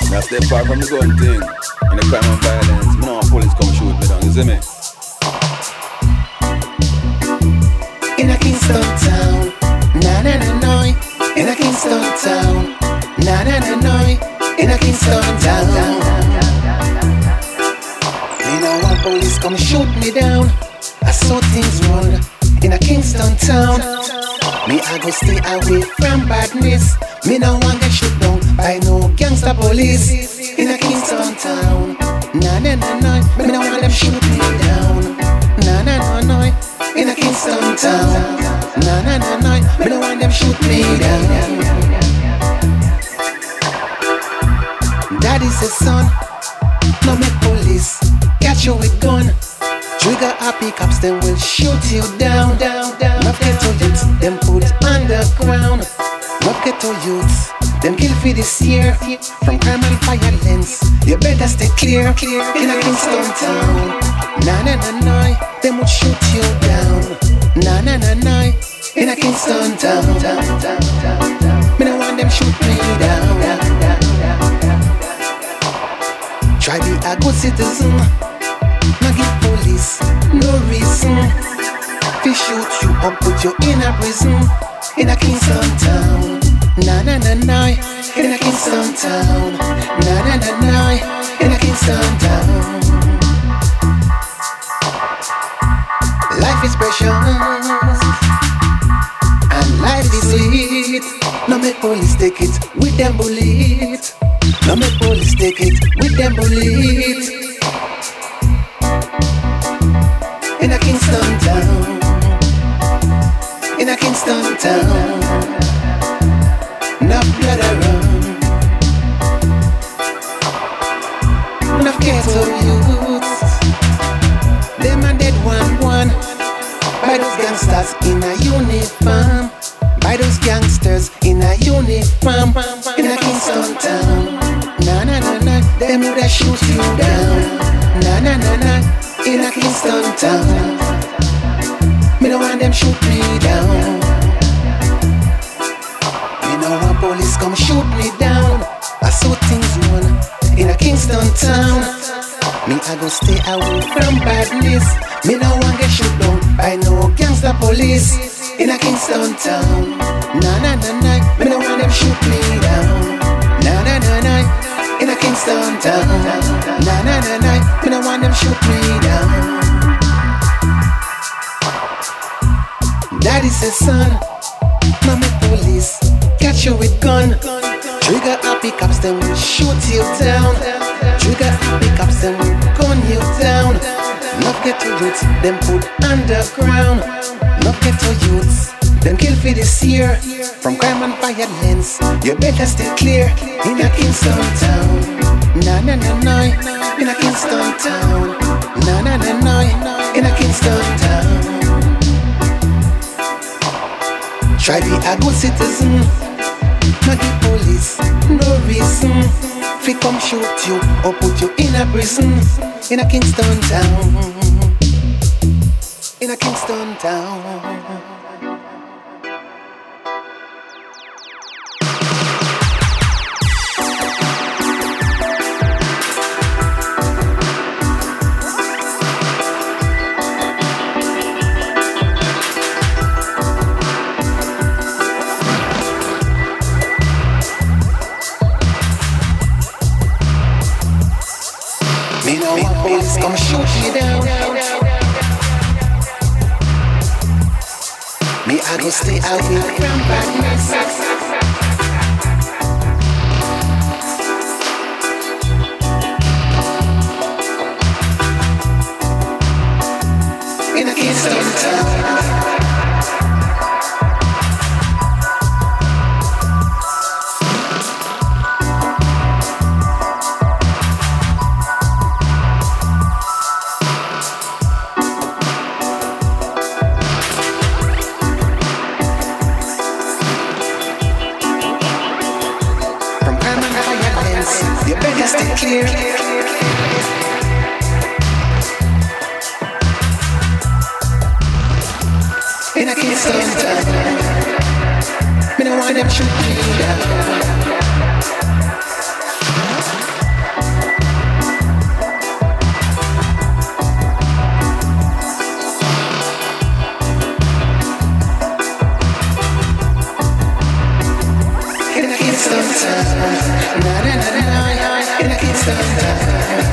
Me I stay far from the gun thing and the crime and violence. Me know police come shoot me down, you see me? In a Kingston town, na na na na. In a Kingston town, na na na na. In a Kingston town. Me no want police come shoot me down. I saw things run in a Kingston town. Me I go stay away from badness. Me no want get shoot down by no gangster police. In a Kingston town, na na na na. Me no want them shoot me down. Na na na na. In a Kingston town, na na na na. Me no want them shoot me down. Daddy says son, no make police catch you with gun. Trigger happy cops, them will shoot you down, down, down. Love ghetto youths, them put underground. Love ghetto youths, them kill for this year. From crime and violence, you better stay clear. In a Kingston town, na na na na, them would shoot you down. Na na na na, in a Kingston town. Me no want them shoot me down. Try be a good citizen. Now give police no reason to shoot you or put you in a prison. In a Kingston town, na na na na. In a Kingston town, na na na na. In a Kingston town. Life is precious and life is sweet. No make police take it with them bullet. No make police take it with them bullet. In a Kingston town, in a Kingston town, enough blood around, enough ghetto youths, them and dead one by those gangsters in a uniform, by those gangsters in a uniform. In a Kingston town, na na na na, them woulda shoot you down, na na na na. In a Kingston town, me no want them shoot me down. Me no want police come shoot me down. I saw things run in a Kingston town. Me I go stay away from badness. Me no want get shoot down by no gangster police. In a Kingston town, na na na na. Me no want them shoot me down. Na na na na. In a Kingston town, na na na na. Me no want them shoot me down. Daddy says son, no make police catch you with gun. Trigger happy cops, them will shoot you down. Trigger happy cops, them will gun you down. Love ghetto youths, them put underground. Love ghetto youths, them kill for this year. From crime and violence, you better stay clear. In a Kingston town, na na na na. In a Kingston town, na na na na. In a Kingston town. Try be a good citizen. Not the police no reason fi come shoot you or put you in a prison. In a Kingston town, in a Kingston town. Me no want police come shoot me down. Me I go stay away from badness. In a Kingston town. You better stay clear. In a Kingston town, me no want them shoot me down. time.